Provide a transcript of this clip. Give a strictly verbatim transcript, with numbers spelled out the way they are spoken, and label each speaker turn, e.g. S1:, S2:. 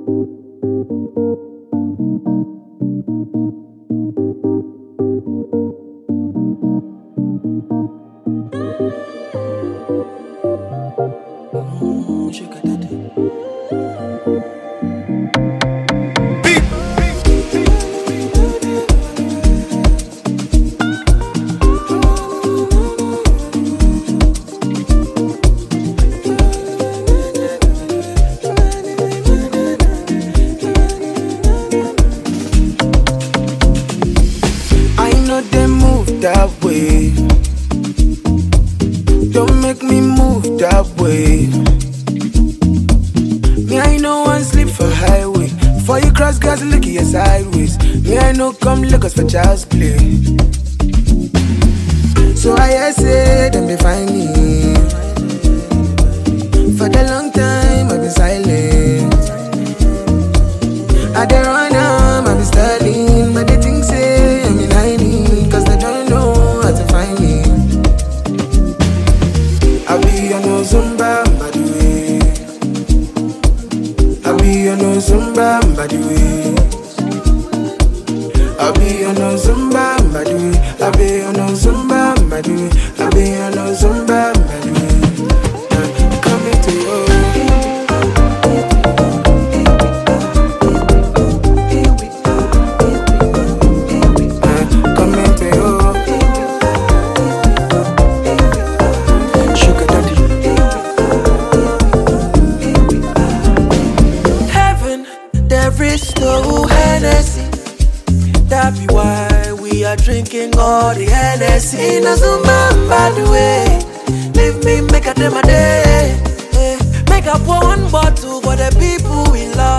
S1: That way, don't make me move that way. Me, I know one sleep for highway. Before you cross, girls look at you sideways. Me, I know come Lagos for child's play. So I say, them they find me. For the long time, I've been silent. I don't run am, I've been styling, but they think say I'm in hiding, cause they don't know how to find me. I be on no Zumba, by the way. I be on no Zumba, by the way. I be on no Zumba, by the way. I be on no Zumba, by the way. I be on no Zumba, by the way. Uh, coming to you.
S2: No Hennessy, that be why we are drinking all the Hennessy. No Zumba, by the way, leave me make a day my day. Make up one bottle for the people we love.